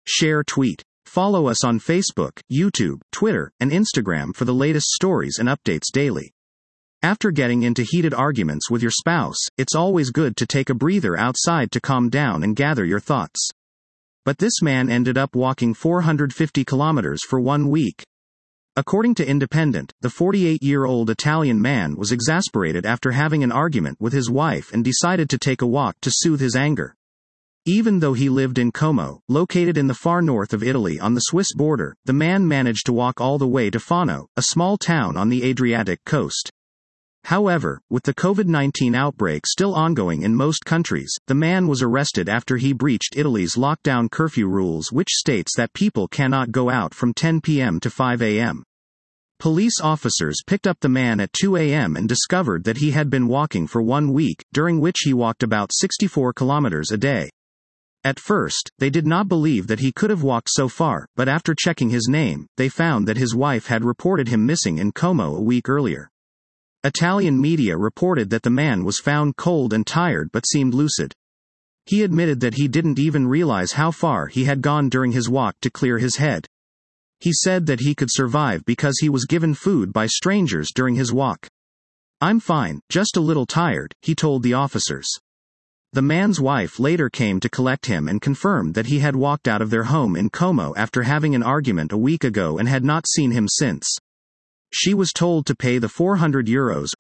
share, tweet. Follow us on Facebook, YouTube, Twitter, and Instagram for the latest stories and updates daily. After getting into heated arguments with your spouse, it's always good to take a breather outside to calm down and gather your thoughts. But this man ended up walking 450 kilometers for 1 week. According to Independent, the 48-year-old Italian man was exasperated after having an argument with his wife and decided to take a walk to soothe his anger. Even though he lived in Como, located in the far north of Italy on the Swiss border, the man managed to walk all the way to Fano, a small town on the Adriatic coast. However, with the COVID-19 outbreak still ongoing in most countries, the man was arrested after he breached Italy's lockdown curfew rules, which states that people cannot go out from 10 p.m. to 5 a.m. Police officers picked up the man at 2 a.m. and discovered that he had been walking for 1 week, during which he walked about 64 kilometers a day. At first, they did not believe that he could have walked so far, but after checking his name, they found that his wife had reported him missing in Como a week earlier. Italian media reported that the man was found cold and tired but seemed lucid. He admitted that he didn't even realize how far he had gone during his walk to clear his head. He said that he could survive because he was given food by strangers during his walk. "I'm fine, just a little tired," he told the officers. The man's wife later came to collect him and confirmed that he had walked out of their home in Como after having an argument a week ago and had not seen him since. She was told to pay the €400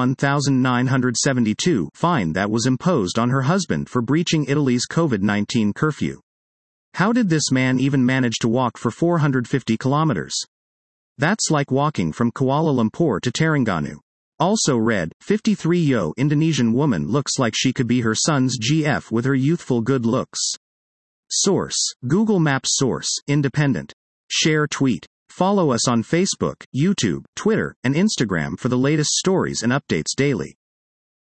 (1,972) fine that was imposed on her husband for breaching Italy's COVID-19 curfew. How did this man even manage to walk for 450 kilometers? That's like walking from Kuala Lumpur to Terengganu. Also read, 53-year-old Indonesian woman looks like she could be her son's GF with her youthful good looks. Source: Google Maps. Source: Independent. Share, tweet. Follow us on Facebook, YouTube, Twitter, and Instagram for the latest stories and updates daily.